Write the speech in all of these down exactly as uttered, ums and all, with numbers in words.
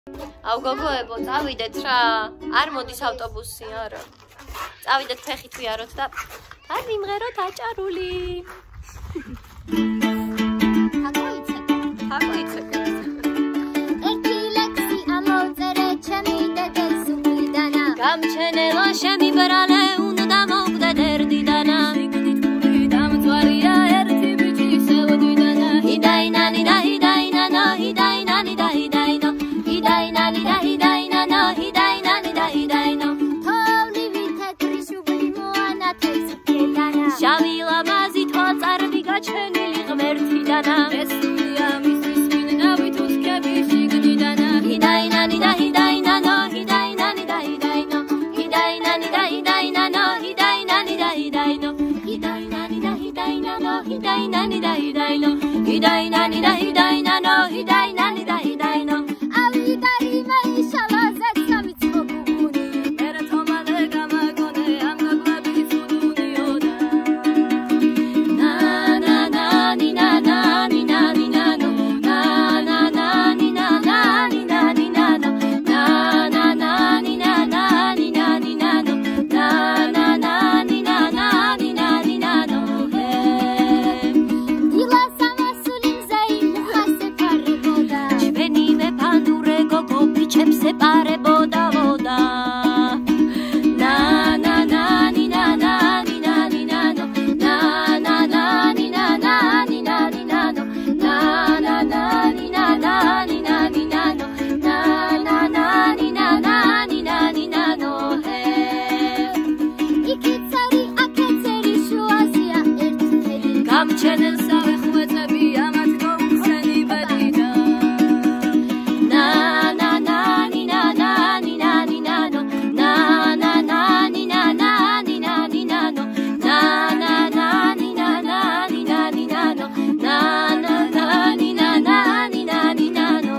აუ გოგოებო, წავიდეთ რა. არ მოდის ავტობუსი, არა. წავიდეთ ფეხით ვიაროთ და არ ვიმღეროთ აჭარული. აკოიცე. აკოიცე. ერთი ლექსი ამოვწერე ჩემი დედეს უკიდანა. გამჩენელა შემიბრალე უნდა მოვკვდეთ ერთიდანა. სიგდითური დამწვარია ერთი ბიჭი სევდიდანა. ჰიდაინანი და ჰიდაინანო, ჰიდაინანი და ჰიდაინო. ჰიდაინანი და ჰიდაინანო, ჰიდაინანი და ჰიდაინო. თოვლივი თეთრი შუბლი მოანათებს უკიდანა. შავი ლამაზი თვალწარბი გაჩენილი ღმერთიდანა. ესულია მისთვის მინნავით უსქები შიგნიდანა. ჰიდაინანი და ჰიდაინანო, ჰიდაინანი და ჰიდაინო. ჰიდაინანი და ჰიდაინანო, ჰიდაინანი და ჰიდაინო. ჰიდაინანი და ჰიდაინანო, ჰიდაინანი და ჰიდაინო. ჰიდაინანი და ჰიდაინანო, ჰიდაინანი და ჰიდაინო. ავიგარი მაიშალა ზეცამიცო გუგუნი. ერათომალე გამაგონე ამ გაგვების უდუნიოდა. ნა ნა ნა ნინა ნა ნინა ნინა ნო. ნა ნა ნა ნინა ნა ნინა ნინა ნო. ნა ნა ნა ნინა ნა ნინა ნინა ნო. ნა ნა ნა ნინა ნა ნინა ნინა ნო. დილა სამასული მზეი მუხას ეპარებოდა. ჩვენივე ფანდურე გოგო ბიჭებს ეპარებოდა ვოდა. ნა ნა ნა ნინა ნა ნინა ნინა ნო. ნა ნა ნა ნინა ნა ნინა ნინა ნო. ნა ნა ნა ნინა ნა ნინა ნინა ნო. ნა ნა ნა ნინა ნა ნინა ნინა ნო. იქიცარი აქეცერი შუაზია ერთთელი. გამჩენენ სავე ხვეწები ამათ მოუხსენი ბედიდა. ნა ნა ნა ნინა ნა ნინა ნინა ნო. ნა ნა ნა ნინა ნა ნინა ნინა ნო. ნა ნა ნა ნინა ნა ნინა ნინა ნო. ნა ნა ნა ნინა ნა ნინა ნინა ნო.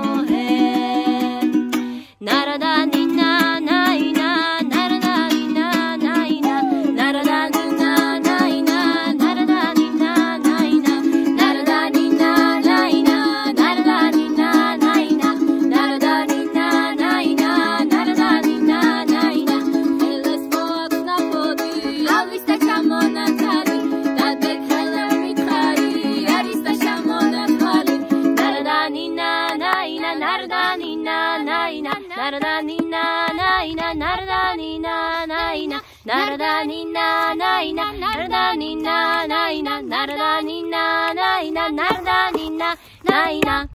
ნარადა ნინა ნაინა ნარადა ნინა ნაინა ნარადა ნინა ნაინა ნარადა ნინა ნაინა ნარადა ნინა ნაინა ნარადა ნინა ნაინა ნარადა ნინა ნაინა ნარადა ნინა ნაინა ელეს მოაქვს ნაფოდი ავის და ჩამონათალი და დეკალა მითხარი არის და ჩამონათალი ნარადა ნინა ნაინა ნარადა ნინა ნაინა ნარადა ნინა ნაინა ნარადა ნინა ნაინა ნარადა ნინა ნაინა ნარადა ნინა ნაინა ნარადა ნინა ნაინა ნარადა ნინა ნაინა